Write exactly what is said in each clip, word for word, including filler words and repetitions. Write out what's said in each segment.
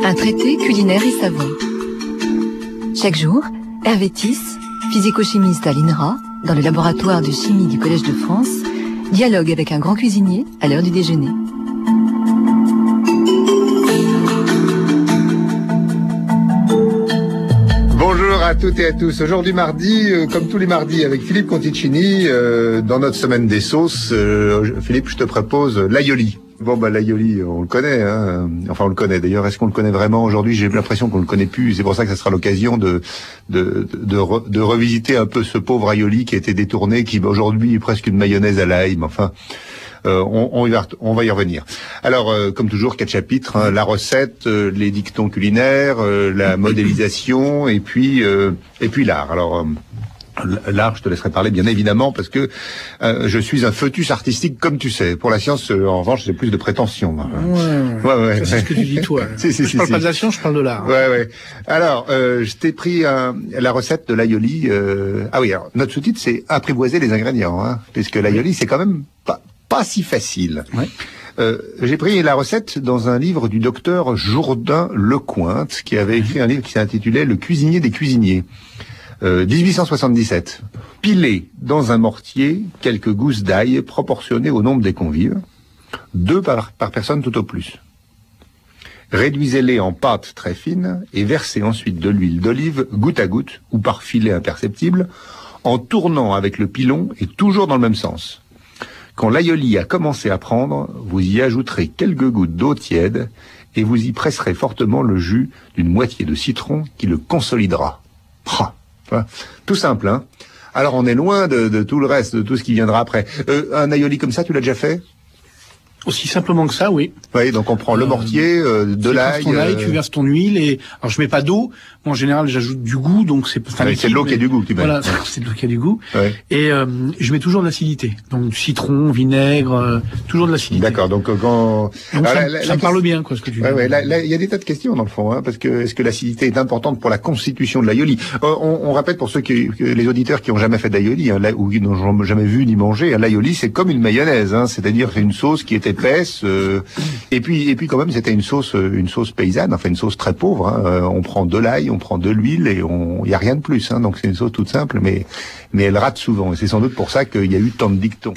Un traité culinaire et savon. Chaque jour, Hervé Tiss, physico-chimiste à l'I N R A, dans le laboratoire de chimie du Collège de France, dialogue avec un grand cuisinier à l'heure du déjeuner. Bonjour à toutes et à tous. Aujourd'hui mardi, euh, comme tous les mardis, avec Philippe Conticini, euh, dans notre semaine des sauces, euh, Philippe, je te propose l'aioli. Bon, bah l'aioli, on le connaît, hein. Enfin, on le connaît. D'ailleurs, est-ce qu'on le connaît vraiment aujourd'hui? J'ai l'impression qu'on le connaît plus. C'est pour ça que ça sera l'occasion de de de, de, re, de revisiter un peu ce pauvre aioli qui a été détourné, qui aujourd'hui est presque une mayonnaise à l'ail. Mais enfin, euh, on, on, y va, on va y revenir. Alors, euh, comme toujours, quatre chapitres, hein, la recette, euh, les dictons culinaires, euh, la modélisation, et puis euh, et puis l'art. Alors. Euh, L'art, je te laisserai parler, bien évidemment, parce que euh, je suis un foetus artistique, comme tu sais. Pour la science, euh, en revanche, j'ai plus de prétention. Ouais, ouais, ouais. C'est ce que tu dis, toi. si, si, je si, parle si. pas de la science, je parle de l'art. Ouais, ouais. Alors, euh, je t'ai pris un, la recette de l'aioli. Euh... Ah oui, alors, notre sous-titre, c'est apprivoiser les ingrédients, hein, puisque l'aioli, c'est quand même pas, pas si facile. Ouais. Euh, j'ai pris la recette dans un livre du docteur Jourdain Lecointe, qui avait écrit un livre qui s'intitulait « Le cuisinier des cuisiniers ». Euh, dix-huit cent soixante-dix-sept. Piler dans un mortier quelques gousses d'ail proportionnées au nombre des convives, deux par, par personne tout au plus. Réduisez-les en pâte très fine et versez ensuite de l'huile d'olive goutte à goutte ou par filet imperceptible en tournant avec le pilon et toujours dans le même sens. Quand l'aioli a commencé à prendre, vous y ajouterez quelques gouttes d'eau tiède et vous y presserez fortement le jus d'une moitié de citron qui le consolidera. Ah. Enfin, tout simple, hein. Alors on est loin de, de tout le reste, de tout ce qui viendra après. Euh, un aioli comme ça, tu l'as déjà fait? Aussi simplement que ça, oui. Oui, donc on prend le mortier, euh, de l'ail. Tu verses ton ail, euh... tu verses ton huile et alors je mets pas d'eau. Moi, en général, j'ajoute du goût, donc c'est. Enfin, c'est de l'eau mais... qui a du goût, tu mets. Voilà, c'est de l'eau qui a du goût. Ouais. Et euh, je mets toujours de l'acidité, donc du citron, vinaigre, euh, toujours de l'acidité. D'accord. Donc quand. Donc, alors, ça, la, ça la... me parle bien, quoi, ce que tu dis. Ouais, ouais. Là, là, il y a des tas de questions dans le fond, hein, parce que est-ce que l'acidité est importante pour la constitution de l'aioli? euh, on, on répète pour ceux qui, que les auditeurs qui ont jamais fait d'aioli, hein, ou qui n'ont jamais vu ni mangé, hein, l'aioli c'est comme une mayonnaise, hein, c'est-à-dire c'est une sauce qui est épaisse. Euh, Et puis, et puis quand même, c'était une sauce, une sauce paysanne, enfin une sauce très pauvre. Hein. Euh, on prend de l'ail, on prend de l'huile et on, il y a rien de plus. Hein. Donc c'est une sauce toute simple, mais mais elle rate souvent. Et c'est sans doute pour ça qu'il y a eu tant de dictons.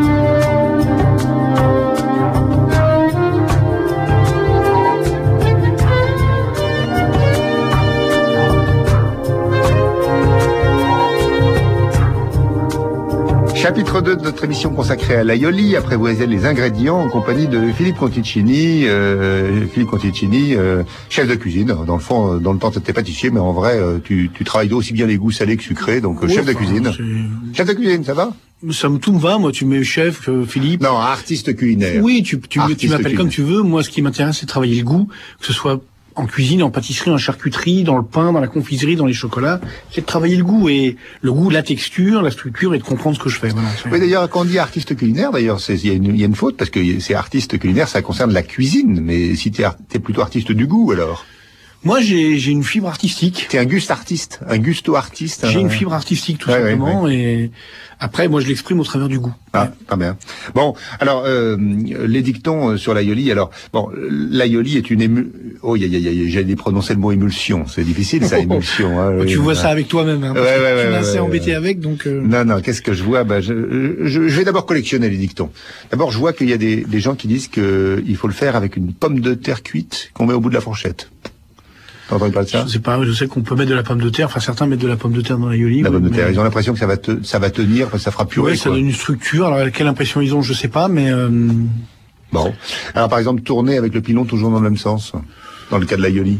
Chapitre deux de notre émission consacrée à l'aioli, apprivoiser les ingrédients en compagnie de Philippe Conticini, euh, Philippe Conticini, euh, chef de cuisine. Dans le fond, dans le temps, tu étais pâtissier, mais en vrai, tu, tu travailles aussi bien les goûts salés que sucrés, donc ouais, chef de cuisine. C'est... Chef de cuisine, ça va? Ça me tout me va, moi, tu mets chef, euh, Philippe. Non, artiste culinaire. Oui, tu, tu, tu m'appelles culinaire. Comme tu veux. Moi, ce qui m'intéresse, c'est de travailler le goût, que ce soit en cuisine, en pâtisserie, en charcuterie, dans le pain, dans la confiserie, dans les chocolats, c'est de travailler le goût et le goût, la texture, la structure et de comprendre ce que je fais. Voilà. Oui, d'ailleurs, quand on dit artiste culinaire, d'ailleurs, il y, y a une faute parce que c'est artiste culinaire, ça concerne la cuisine. Mais si t'es, t'es plutôt artiste du goût, alors. Moi, j'ai, j'ai une fibre artistique. T'es un guste artiste, un gusto artiste. J'ai un... une fibre artistique, tout ouais, simplement, ouais, ouais. et après, moi, je l'exprime au travers du goût. Ah, pas bien. Bon, alors, euh, les dictons sur l'aioli, alors, bon, l'aioli est une ému... Oh, y a, y a, y a, j'allais prononcer le mot émulsion, c'est difficile, ça, émulsion. Hein, oui, tu vois ça avec toi-même, hein, ouais, ouais, ouais, tu m'as ouais, assez ouais, embêté ouais. avec, donc... Euh... Non, non, qu'est-ce que je vois bah, je, je, je vais d'abord collectionner les dictons. D'abord, je vois qu'il y a des, des gens qui disent qu'il faut le faire avec une pomme de terre cuite qu'on met au bout de la fourchette. T'as entendu parler de ça? Je sais pas, je sais qu'on peut mettre de la pomme de terre, enfin certains mettent de la pomme de terre dans l'aioli. La oui, pomme de mais... terre, ils ont l'impression que ça va te, ça va tenir, ça fera purée. Oui, ça donne une structure, alors quelle impression ils ont, je sais pas, mais... Euh... Bon. Alors par exemple, tourner avec le pilon toujours dans le même sens, dans le cas de l'aioli.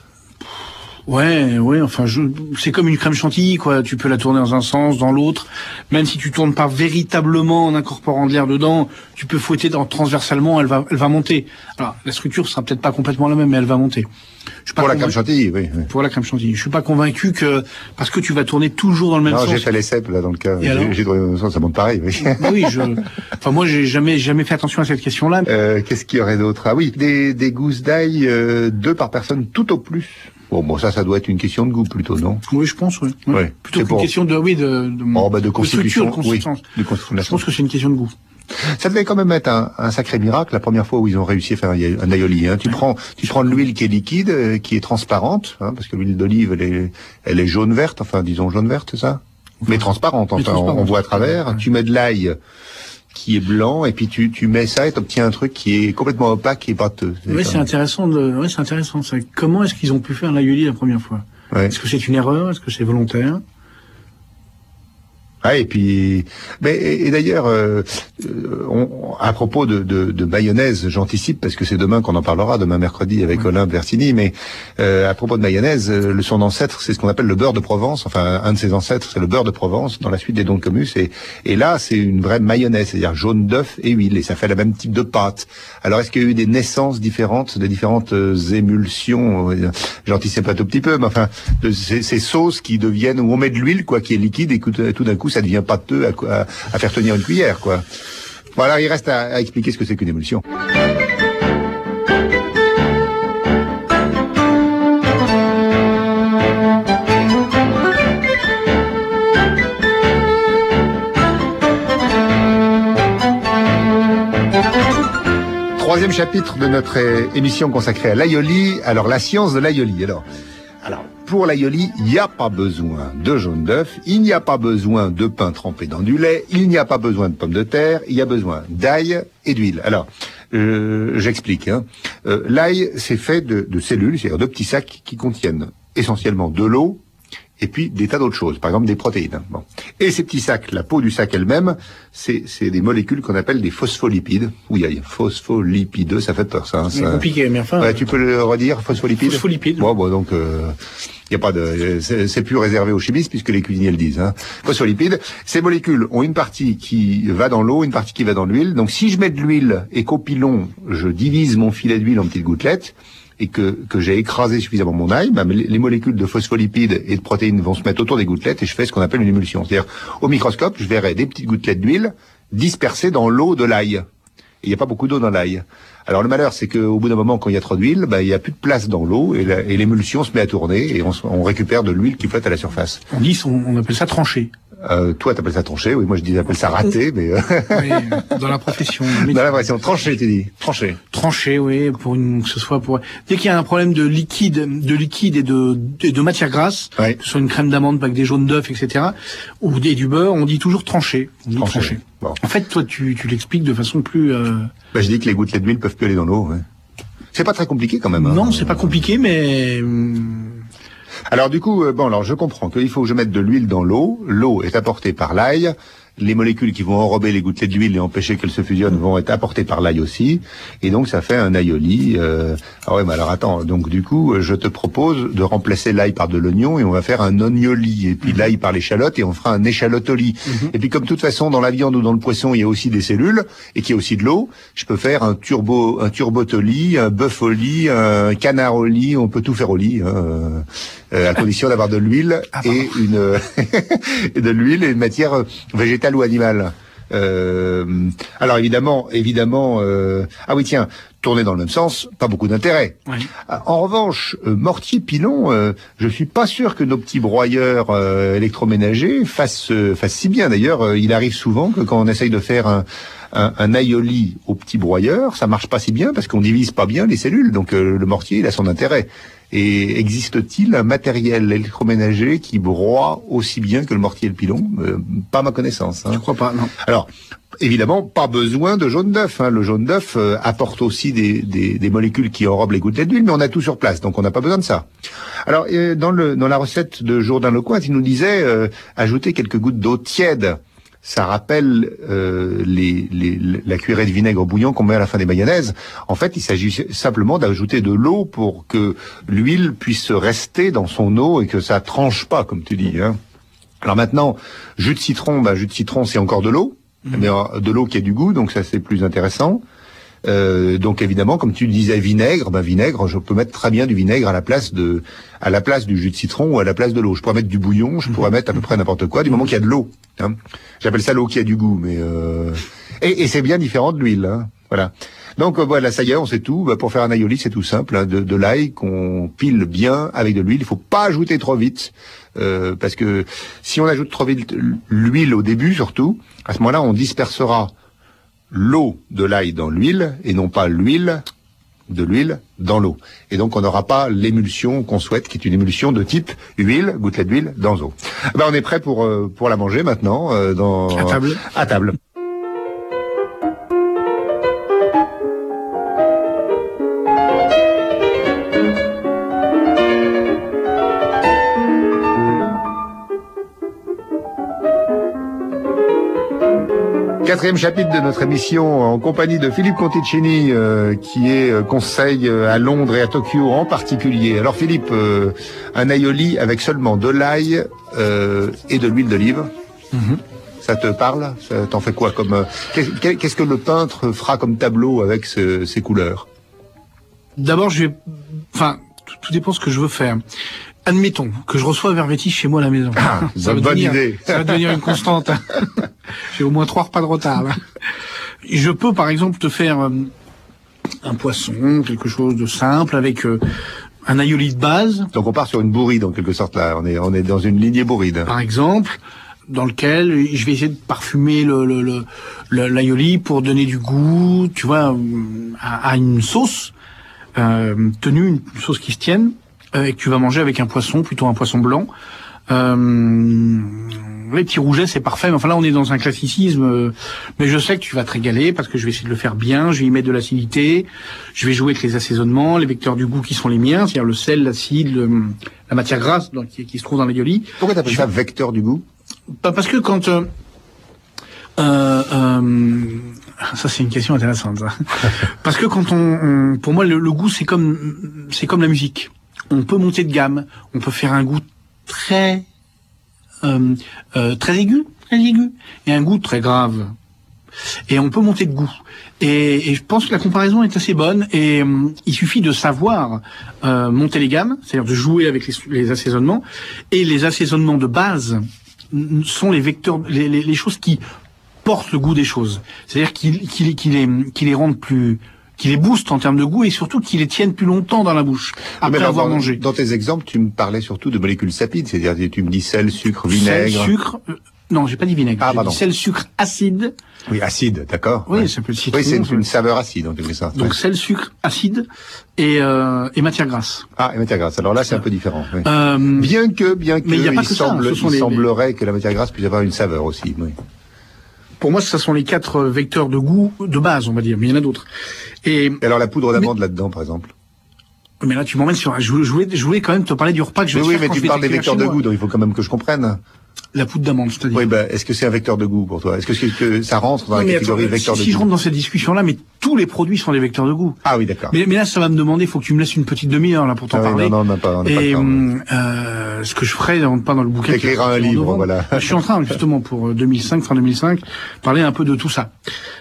Ouais, ouais, enfin, je, c'est comme une crème chantilly, quoi. Tu peux la tourner dans un sens, dans l'autre. Même si tu tournes pas véritablement en incorporant de l'air dedans, tu peux fouetter dans, transversalement, elle va, elle va monter. Alors, la structure sera peut-être pas complètement la même, mais elle va monter. Je suis pas pour convaincu... la crème chantilly, oui, oui. Pour la crème chantilly. Je suis pas convaincu que, parce que tu vas tourner toujours dans le même non, sens. Non, j'ai fait les cèpes, là, dans le cas. Et j'ai, j'ai trouvé le sens, ça monte pareil, oui. Bah oui, je, enfin, moi, j'ai jamais, jamais fait attention à cette question-là. Euh, qu'est-ce qu'il y aurait d'autre? Ah oui, des, des gousses d'ail, euh, deux par personne, tout au plus. Bon, bon, ça, ça doit être une question de goût plutôt, non? Oui, je pense, oui. oui. Ouais. Plutôt qu'une pour... question de, oui, de, de, oh, bah, de constitution, de structure, de consistance. Oui, de constitution. Je pense que c'est une question de goût. Ça devait quand même être un, un sacré miracle la première fois où ils ont réussi à faire un, un aioli. Hein. Tu prends, tu prends de l'huile qui est liquide, euh, qui est transparente, hein, parce que l'huile d'olive, elle est, elle est jaune-verte, enfin disons jaune-verte, c'est ça, enfin, mais transparente. Enfin, transparente. On, on voit à travers. Ouais. Tu mets de l'ail qui est blanc, et puis tu, tu mets ça et t'obtiens un truc qui est complètement opaque et pâteux. Oui, c'est intéressant. De... Oui, c'est intéressant. Ça. Comment est-ce qu'ils ont pu faire l'aioli la première fois? Ouais. Est-ce que c'est une erreur? Est-ce que c'est volontaire? Ah, et puis, mais et, et d'ailleurs, euh, on, à propos de, de, de mayonnaise, j'anticipe parce que c'est demain qu'on en parlera, demain mercredi avec ouais. Olympe Versini. Mais euh, à propos de mayonnaise, le son ancêtre, c'est ce qu'on appelle le beurre de Provence. Enfin, un de ses ancêtres, c'est le beurre de Provence dans la suite des dons de Comus. Et, et là, c'est une vraie mayonnaise, c'est-à-dire jaune d'œuf et huile, et ça fait le même type de pâte. Alors, est-ce qu'il y a eu des naissances différentes, des différentes émulsions? J'anticipe un tout petit peu, mais enfin, de ces, ces sauces qui deviennent où on met de l'huile, quoi, qui est liquide, et tout d'un coup ça devient pâteux à, à, à faire tenir une cuillère, quoi. Voilà, il reste à, à expliquer ce que c'est qu'une émulsion. Troisième chapitre de notre émission consacrée à l'aioli. Alors, la science de l'aioli. Alors, alors pour l'aioli, il n'y a pas besoin de jaune d'œuf, il n'y a pas besoin de pain trempé dans du lait, il n'y a pas besoin de pommes de terre, il y a besoin d'ail et d'huile. Alors, euh, j'explique. Hein. Euh, l'ail, c'est fait de, de cellules, c'est-à-dire de petits sacs qui contiennent essentiellement de l'eau, et puis des tas d'autres choses, par exemple des protéines. Bon. Et ces petits sacs, la peau du sac elle-même, c'est, c'est des molécules qu'on appelle des phospholipides. Oui, aïe, phospholipideux, ça fait peur, ça. Hein, c'est ça... compliqué, mais enfin... Ouais, tu peux le redire, phospholipides? Phospholipides. Bon, bon, donc, euh, y a pas de, c'est, c'est plus réservé aux chimistes puisque les cuisiniers le disent, hein. Phospholipides. Ces molécules ont une partie qui va dans l'eau, une partie qui va dans l'huile. Donc, si je mets de l'huile et qu'au pilon, je divise mon filet d'huile en petites gouttelettes, et que, que j'ai écrasé suffisamment mon ail, bah, les molécules de phospholipides et de protéines vont se mettre autour des gouttelettes et je fais ce qu'on appelle une émulsion. C'est-à-dire, au microscope, je verrai des petites gouttelettes d'huile dispersées dans l'eau de l'ail. Il n'y a pas beaucoup d'eau dans l'ail. Alors le malheur, c'est qu'au bout d'un moment, quand il y a trop d'huile, bah, il n'y a plus de place dans l'eau et, la, et l'émulsion se met à tourner et on, on récupère de l'huile qui flotte à la surface. On dit, on, on appelle ça tranché. Euh, toi, t'appelles ça tranché, oui, moi je dis, j'appelle ça raté, mais... Euh... Oui, dans la profession. Dans la profession, tranché, tu dis, tranché. Tranché, oui, pour une, que ce soit pour... Dès qu'il y a un problème de liquide, de liquide et de, de, de matière grasse, oui. Que ce soit une crème d'amande, pas que des jaunes d'œufs, et cetera, ou des, du beurre, on dit toujours tranché. On dit tranché. tranché. Bon. En fait, toi, tu, tu l'expliques de façon plus... Euh... Bah, je dis que les gouttelettes d'huile peuvent plus aller dans l'eau, ouais. C'est pas très compliqué quand même. Hein. Non, c'est pas compliqué, mais... Alors du coup, euh, bon, alors je comprends qu'il faut que je mette de l'huile dans l'eau. L'eau est apportée par l'ail. Les molécules qui vont enrober les gouttelettes d'huile et empêcher qu'elles se fusionnent vont être apportées par l'ail aussi. Et donc ça fait un aioli. Euh... Ah ouais, mais alors attends. Donc du coup, je te propose de remplacer l'ail par de l'oignon et on va faire un oignoli. Et puis mmh. l'ail par l'échalote et on fera un échalotoli. Mmh. Et puis comme de toute façon, dans la viande ou dans le poisson, il y a aussi des cellules et qu'il y a aussi de l'eau, je peux faire un turbo, un turbotoli, un bœufoli, un canaroli. On peut tout faire au lit. Hein. Euh, à condition d'avoir de l'huile ah, et une et de l'huile et une matière végétale ou animale. Euh, alors évidemment, évidemment, euh, ah oui tiens, tourner dans le même sens, pas beaucoup d'intérêt. Oui. En revanche, euh, mortier pilon, euh, je suis pas sûr que nos petits broyeurs euh, électroménagers fassent euh, fassent si bien. D'ailleurs, euh, il arrive souvent que quand on essaye de faire un Un, un aioli au petit broyeur, ça marche pas si bien parce qu'on divise pas bien les cellules. Donc euh, le mortier, il a son intérêt. Et existe-t-il un matériel électroménager qui broie aussi bien que le mortier et le pilon? euh, Pas à ma connaissance. Hein. Je crois pas, non. Alors, évidemment, pas besoin de jaune d'œuf. Hein. Le jaune d'œuf euh, apporte aussi des, des, des molécules qui enrobent les gouttelettes d'huile, mais on a tout sur place, donc on n'a pas besoin de ça. Alors, euh, dans, le, dans la recette de Jourdain Lecointe, il nous disait euh, ajouter quelques gouttes d'eau tiède. Ça rappelle euh, les, les, la cuillerée de vinaigre au bouillon qu'on met à la fin des mayonnaises. En fait, il s'agit simplement d'ajouter de l'eau pour que l'huile puisse rester dans son eau et que ça tranche pas, comme tu dis. Hein. Alors maintenant, jus de citron, bah, jus de citron, c'est encore de l'eau, mmh. mais euh, de l'eau qui a du goût, donc ça c'est plus intéressant. Euh, donc évidemment, comme tu disais, vinaigre, ben vinaigre, je peux mettre très bien du vinaigre à la place de, à la place du jus de citron ou à la place de l'eau. Je pourrais mettre du bouillon, je pourrais mettre à peu près n'importe quoi, du moment qu'il y a de l'eau. Hein. J'appelle ça l'eau qui a du goût, mais euh... et, et c'est bien différent de l'huile. Hein. Voilà. Donc euh, voilà, ça y est, on sait tout. Bah, pour faire un aioli, c'est tout simple, hein, de, de l'ail qu'on pile bien avec de l'huile. Il faut pas ajouter trop vite, euh, parce que si on ajoute trop vite l'huile au début, surtout, à ce moment-là, on dispersera l'eau de l'ail dans l'huile et non pas l'huile de l'huile dans l'eau. Et donc on n'aura pas l'émulsion qu'on souhaite, qui est une émulsion de type huile, gouttelette d'huile dans eau. Ben, on est prêt pour euh, pour la manger maintenant euh, dans à table. À table. Quatrième chapitre de notre émission en compagnie de Philippe Conticini, euh, qui est euh, conseil euh, à Londres et à Tokyo en particulier. Alors Philippe, euh, un aioli avec seulement de l'ail euh, et de l'huile d'olive, mm-hmm. Ça te parle? Ça t'en fait quoi comme euh, qu'est-ce, qu'est-ce que le peintre fera comme tableau avec ce, ces couleurs? D'abord, je vais, enfin, tout, tout dépend ce que je veux faire. Admettons que je reçois Vervetis chez moi à la maison. Ah, ça, va bonne devenir, idée. Ça va devenir une constante. J'ai au moins trois repas de retard. Là. Je peux, par exemple, te faire euh, un poisson, quelque chose de simple, avec euh, un aioli de base. Donc on part sur une bourride, en quelque sorte, là. On est, on est dans une lignée bourride. Par exemple, dans lequel je vais essayer de parfumer le, le, le, le l'aioli pour donner du goût, tu vois, à, à une sauce euh, tenue, une sauce qui se tienne. Et que tu vas manger avec un poisson, plutôt un poisson blanc. Euh, les petits rougets, c'est parfait. Mais enfin là, on est dans un classicisme. Euh, mais je sais que tu vas te régaler parce que je vais essayer de le faire bien. Je vais y mettre de l'acidité. Je vais jouer avec les assaisonnements, les vecteurs du goût qui sont les miens, c'est-à-dire le sel, l'acide, le, la matière grasse donc, qui, qui se trouve dans l'aioli. Pourquoi t'appelles ça vecteur du goût? Parce que quand... Euh, euh, euh, ça c'est une question intéressante. Ça. Parce que quand on, on pour moi le, le goût c'est comme c'est comme la musique. On peut monter de gamme, on peut faire un goût très euh, euh, très aigu, très aigu, et un goût très grave. Et on peut monter de goût. Et, et je pense que la comparaison est assez bonne. Et euh, il suffit de savoir euh, monter les gammes, c'est-à-dire de jouer avec les, les assaisonnements. Et les assaisonnements de base sont les vecteurs, les, les, les choses qui portent le goût des choses. C'est-à-dire qu'ils qu'ils qu'ils les, qu'ils les rendent plus qui les booste en termes de goût et surtout qui les tiennent plus longtemps dans la bouche après mais avoir dans, mangé. Dans tes exemples, tu me parlais surtout de molécules sapides, c'est-à-dire tu me dis sel, sucre, vinaigre. Sel, sucre. Euh, non, j'ai pas dit vinaigre. Ah, j'ai pardon. dit sel, sucre, acide. Oui, acide, d'accord. Oui, ouais. ça peut être citron. Oui, c'est une, une saveur acide en quelque sorte. Donc ouais. sel, sucre, acide et euh, et matière grasse. Ah, et matière grasse. Alors là, c'est un peu différent. Oui. Euh, bien que, bien que, mais y a pas il, que ça, semble, ce sont il les, semblerait que la matière grasse puisse avoir une saveur aussi. Oui. Pour moi, ce sont les quatre vecteurs de goût de base, on va dire, mais il y en a d'autres. Et, et alors la poudre d'amande là-dedans, par exemple. Mais là, tu m'emmènes sur. Je voulais, je voulais quand même te parler du repas que je vais mais te oui, faire mais quand tu parles des vecteurs de moi. goût, donc il faut quand même que je comprenne. La poudre d'amande, c'est-à-dire. Oui, ben, est-ce que c'est un vecteur de goût pour toi? Est-ce que, c'est que ça rentre dans non, la catégorie attends, vecteur si, de si goût? je rentre dans cette discussion-là, mais tous les produits sont des vecteurs de goût. Ah oui, d'accord. Mais, mais là, ça va me demander, il faut que tu me laisses une petite demi-heure là pour t'en ah, parler. Oui, non, non, on n'a pas, on n'a Et pas le temps. Euh, ce que je ferai, on pas dans le bouquin. Écrire un livre, novembre, voilà. Je suis en train justement pour deux mille cinq, fin deux mille cinq, parler un peu de tout ça.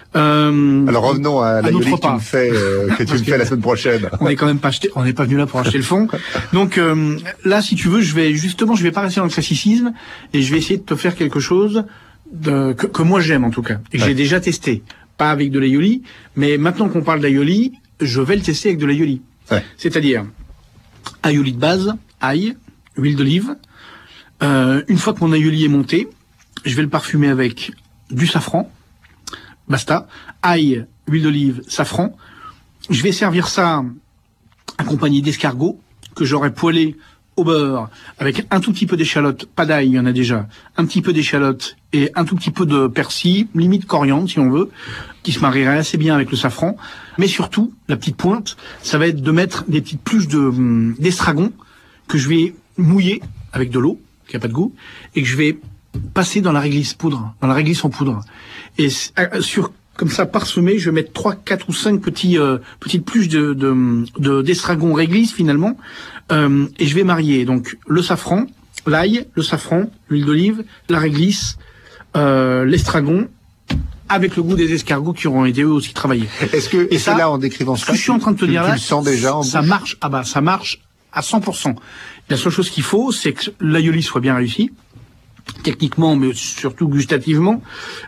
Euh, Alors revenons à la yoli que tu me fais, euh, que tu me fais la semaine prochaine. On n'est quand même pas acheté, on n'est pas venu là pour acheter le fond. Donc euh, là, si tu veux, je vais justement, je vais pas rester dans le classicisme et je vais essayer de te faire quelque chose de, que, que moi j'aime en tout cas et que ouais. j'ai déjà testé, pas avec de l'aioli, mais maintenant qu'on parle d'aioli, je vais le tester avec de l'aioli. Ouais. C'est-à-dire aioli de base, ail, huile d'olive. Euh, une fois que mon aioli est monté, je vais le parfumer avec du safran. Basta. Ail, huile d'olive, safran. Je vais servir ça accompagné d'escargots que j'aurai poêlé au beurre avec un tout petit peu d'échalote, pas d'ail, il y en a déjà, un petit peu d'échalote et un tout petit peu de persil, limite coriandre si on veut, qui se marierait assez bien avec le safran. Mais surtout, la petite pointe, ça va être de mettre des petites pluches de d'estragon que je vais mouiller avec de l'eau, qui a pas de goût, et que je vais passer dans la réglisse poudre, dans la réglisse en poudre. Et sur comme ça parsemé, je vais mettre trois, quatre ou cinq petits euh, petites pluches de de, de d'estragon réglisse finalement, euh, et je vais marier donc le safran, l'ail, le safran, l'huile d'olive, la réglisse, euh, l'estragon, avec le goût des escargots qui auront été eux aussi travaillés. Est-ce que et ça, là en décrivant ce que je suis en train de te tu, dire tu là, le sens déjà en ça bouche. marche. Ah bah ça marche à cent pour cent. La seule chose qu'il faut, c'est que l'aioli soit bien réussi. Techniquement, mais surtout gustativement,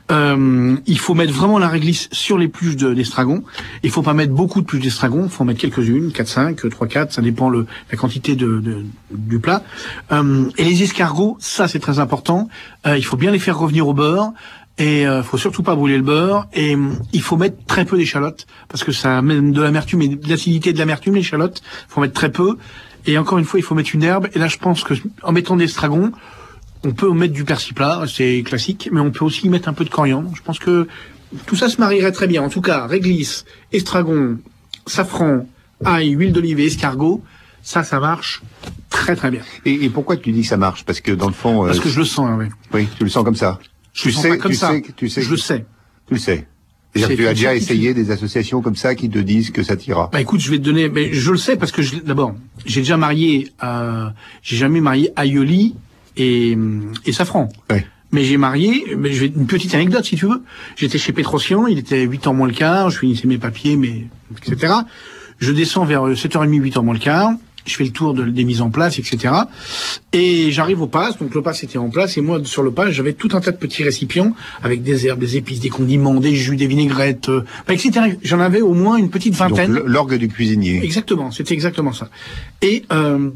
euh, il faut mettre vraiment la réglisse sur les pluches de, d'estragon. Il faut pas mettre beaucoup de pluches d'estragon, il faut en mettre quelques-unes, quatre, cinq, trois, quatre, ça dépend le, la quantité de, de, du plat. Euh, et les escargots, ça c'est très important, euh, il faut bien les faire revenir au beurre, Et euh, faut surtout pas brûler le beurre. Et euh, il faut mettre très peu d'échalotes parce que ça amène de l'amertume et de l'acidité et de l'amertume, l'échalote. Il faut mettre très peu. Et encore une fois, il faut mettre une herbe. Et là, je pense que en mettant des estragon, on peut mettre du persil plat, c'est classique, mais on peut aussi y mettre un peu de coriandre. Je pense que tout ça se marierait très bien. En tout cas, réglisse, estragon, safran, ail, huile d'olive et escargot, ça, ça marche très très bien. Et, et pourquoi tu dis que ça marche? Parce que dans le fond... Parce euh, que je le sens, hein, oui. Oui, tu le sens comme ça. Je tu le sens sais, pas comme tu ça. sais, tu sais, je le sais. Tu le sais. C'est-à-dire que tu as déjà essayé des associations comme ça qui te disent que ça t'ira. Bah écoute, je vais te donner, mais je le sais parce que je, d'abord, j'ai déjà marié, euh, j'ai jamais marié aïoli et, et safran. Oui. Mais j'ai marié, mais je vais, une petite anecdote si tu veux. J'étais chez Pétrosian, il était huit heures moins le quart, je finissais mes papiers, mais, et cetera. Je descends vers sept heures trente, huit heures moins le quart. Je fais le tour de, des mises en place, et cetera. Et j'arrive au pass, donc le pass était en place, et moi, sur le pass, j'avais tout un tas de petits récipients, avec des herbes, des épices, des condiments, des jus, des vinaigrettes, euh, et cetera. J'en avais au moins une petite vingtaine. Donc l'orgue du cuisinier. Exactement, c'était exactement ça. Et euh,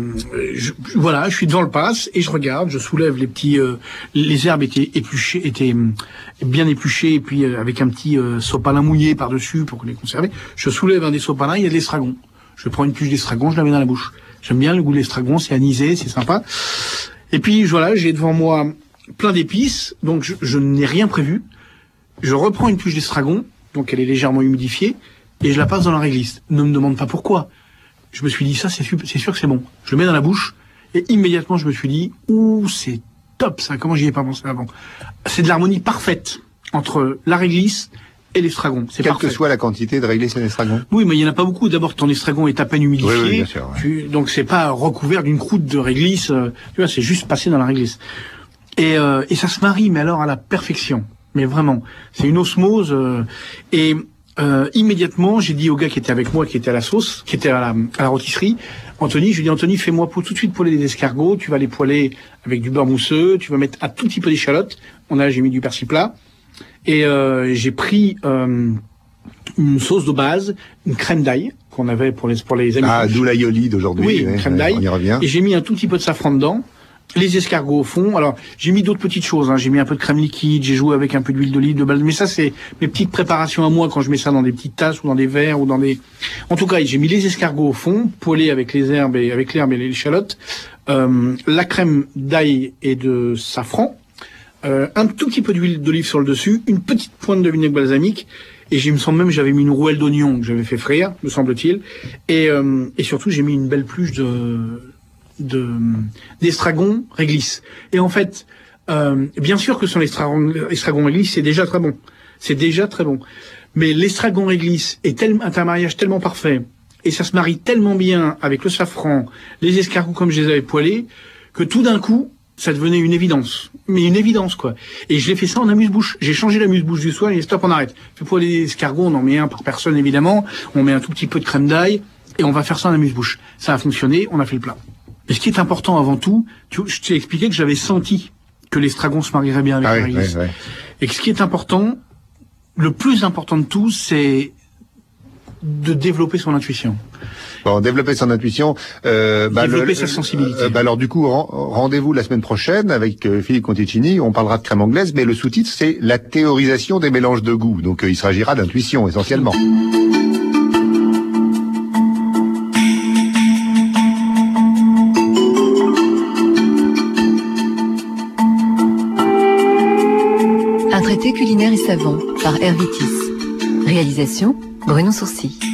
je, voilà, je suis devant le pass, et je regarde, je soulève les petits... Euh, les herbes étaient épluchées, étaient bien épluchées, et puis euh, avec un petit euh, sopalin mouillé par-dessus pour les conserver. Je soulève un des sopalins, il y a de l'estragon. Je prends une pluche d'estragon, je la mets dans la bouche. J'aime bien le goût de l'estragon, c'est anisé, c'est sympa. Et puis voilà, j'ai devant moi plein d'épices, donc je, je n'ai rien prévu. Je reprends une pluche d'estragon, donc elle est légèrement humidifiée, et je la passe dans la réglisse. Ne me demande pas pourquoi. Je me suis dit, ça c'est sûr, c'est sûr que c'est bon. Je le mets dans la bouche, et immédiatement je me suis dit, ouh, c'est top ça, comment j'y ai pas pensé avant. C'est de l'harmonie parfaite entre la réglisse et l'estragon, c'est Quelle parfait. que soit la quantité de réglisse et d'estragon. Oui, mais il n'y en a pas beaucoup. D'abord, ton estragon est à peine humidifié. Oui, oui, bien sûr, ouais. Tu, donc c'est pas recouvert d'une croûte de réglisse. Euh, tu vois, c'est juste passé dans la réglisse. Et, euh, et ça se marie, mais alors à la perfection. Mais vraiment, c'est une osmose. Euh, et euh, immédiatement, j'ai dit au gars qui était avec moi, qui était à la sauce, qui était à la, à la rôtisserie, Anthony, je lui ai dit, Anthony, fais-moi pour tout de suite poêler des escargots. Tu vas les poêler avec du beurre mousseux. Tu vas mettre un tout petit peu d'échalote. On a, j'ai mis du persil plat. Et euh, j'ai pris euh, une sauce de base, une crème d'ail qu'on avait pour les pour les amis. Ah, d'où l'aïoli d'aujourd'hui. Oui, une crème d'ail. On y revient. Et j'ai mis un tout petit peu de safran dedans. Les escargots au fond. Alors, j'ai mis d'autres petites choses. Hein. J'ai mis un peu de crème liquide. J'ai joué avec un peu d'huile d'olive, de base. Mais ça, c'est mes petites préparations à moi quand je mets ça dans des petites tasses ou dans des verres ou dans des. En tout cas, j'ai mis les escargots au fond, poêlés avec les herbes et avec l'herbe et les échalotes. Euh, la crème d'ail et de safran. Euh, un tout petit peu d'huile d'olive sur le dessus, une petite pointe de vinaigre balsamique, et j'ai me semble même j'avais mis une rouelle d'oignon que j'avais fait frire, me semble-t-il, et, euh, et surtout j'ai mis une belle pluche de de d'estragon réglisse. Et en fait, euh, bien sûr que son estragon, estragon réglisse c'est déjà très bon, c'est déjà très bon, mais l'estragon réglisse est, tel, est un mariage tellement parfait, et ça se marie tellement bien avec le safran, les escargots comme je les avais poêlés, que tout d'un coup ça devenait une évidence. Mais une évidence, quoi. Et je l'ai fait ça en amuse-bouche. J'ai changé l'amuse-bouche du soir et stop, on arrête. Puis pour les escargots, on en met un par personne, évidemment. On met un tout petit peu de crème d'ail et on va faire ça en amuse-bouche. Ça a fonctionné, on a fait le plat. Et ce qui est important avant tout, tu, je t'ai expliqué que j'avais senti que l'estragon se marierait bien avec ah la oui, réglisse. oui, oui. Et que ce qui est important, le plus important de tout, c'est de développer son intuition. Bon, développer son intuition. Euh, bah, développer le, sa sensibilité. Euh, bah, alors du coup, ren- rendez-vous la semaine prochaine avec euh, Philippe Conticini. On parlera de crème anglaise, mais le sous-titre c'est la théorisation des mélanges de goût. Donc euh, il s'agira d'intuition essentiellement. Un traité culinaire et savant par Hervétis. Réalisation Bruno Sourcy.